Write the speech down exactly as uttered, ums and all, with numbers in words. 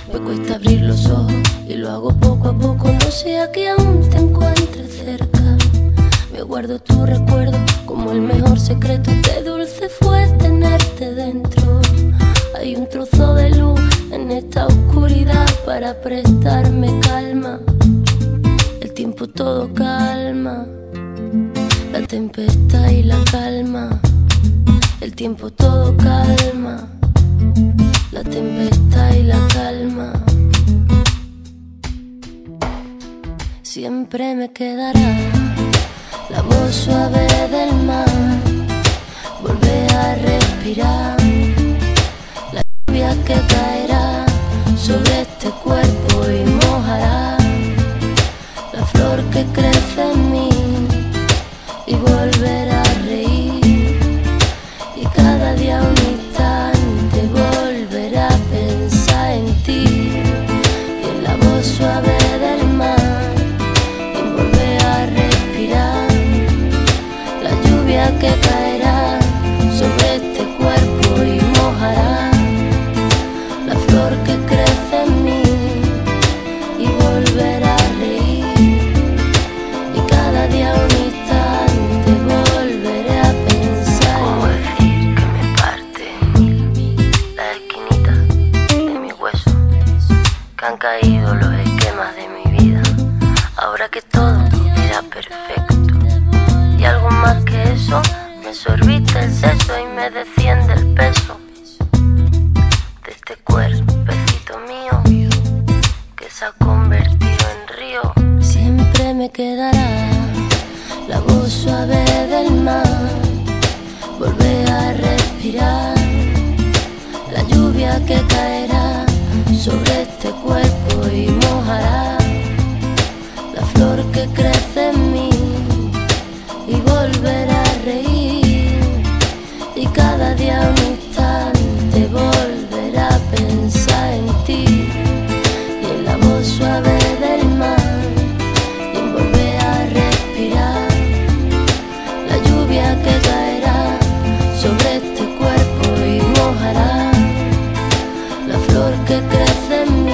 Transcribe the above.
Me cuesta abrir los ojos y lo hago poco a poco. No sea que aún te encuentres cerca. Me guardo tu recuerdo como el mejor secreto. Qué dulce fue tenerte dentro. Hay un trozo de luz en esta oscuridad para prestarme calma. El tiempo todo calma, la tempestad y la calma. El tiempo todo calma, la tempestad y la calma. Siempre me quedará la voz suave del mar. Volver a respirar la lluvia que caerá sobre este cuerpo y mojará la flor que crece en mí. Y volver a reír y cada día un instante volver a pensar en ti y en la voz suave del mar. Y volver a respirar la lluvia que caerá sobre este cuerpo y mojará la flor que crece en mí. Y volver a reír y cada día un instante volveré a pensar. ¿Cómo decir que me parte la esquinita de mi hueso? Que han caído los esquemas de mi vida. Ahora que todo era perfecto y algo más que eso, me sorbite el seso y me desciende el peso de este cuerpecito mío que se ha convertido en río. Siempre me quedará la voz suave del mar. Volver a respirar la lluvia que caerá sobre este cuerpo y mojará la flor que crece en mí. Y volver a reír y cada día un instante volver a pensar en ti y en la voz suave del mar. Y volver a respirar la lluvia que caerá sobre este cuerpo y mojará la flor que crece en mí.